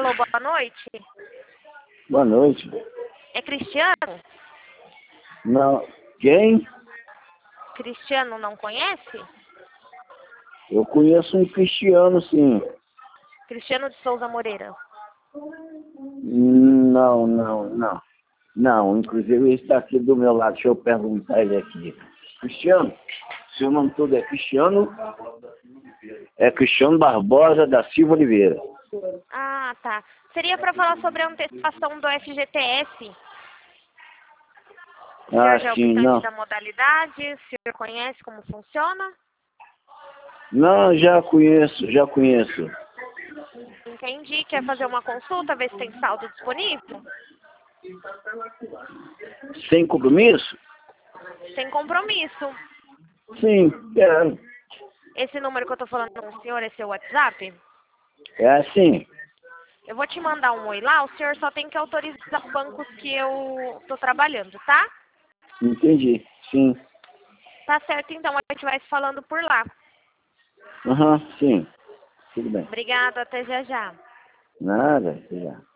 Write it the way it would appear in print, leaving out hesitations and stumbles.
Alô, boa noite. Boa noite. É Cristiano? Não. Quem? Cristiano não conhece? Eu conheço um Cristiano, sim. Cristiano de Souza Moreira. Não, não, não. Não, inclusive ele está aqui do meu lado. Deixa eu perguntar ele aqui. Cristiano? Seu nome todo é Cristiano? É Cristiano Barbosa da Silva Oliveira. Ah, tá. Seria para falar sobre a antecipação do FGTS. O senhor já é Sim, optante não. da modalidade? O senhor conhece como funciona? Não, já conheço. Entendi. Quer fazer uma consulta, ver se tem saldo disponível? Sem compromisso? Sem compromisso. Sim, quero. Esse número que eu tô falando com o senhor é seu WhatsApp? É assim. Eu vou te mandar um oi lá, o senhor só tem que autorizar os bancos que eu tô trabalhando, tá? Entendi, sim. Tá certo, então, a gente vai se falando por lá. Aham, sim. Tudo bem. Obrigada, até já já. Nada, já.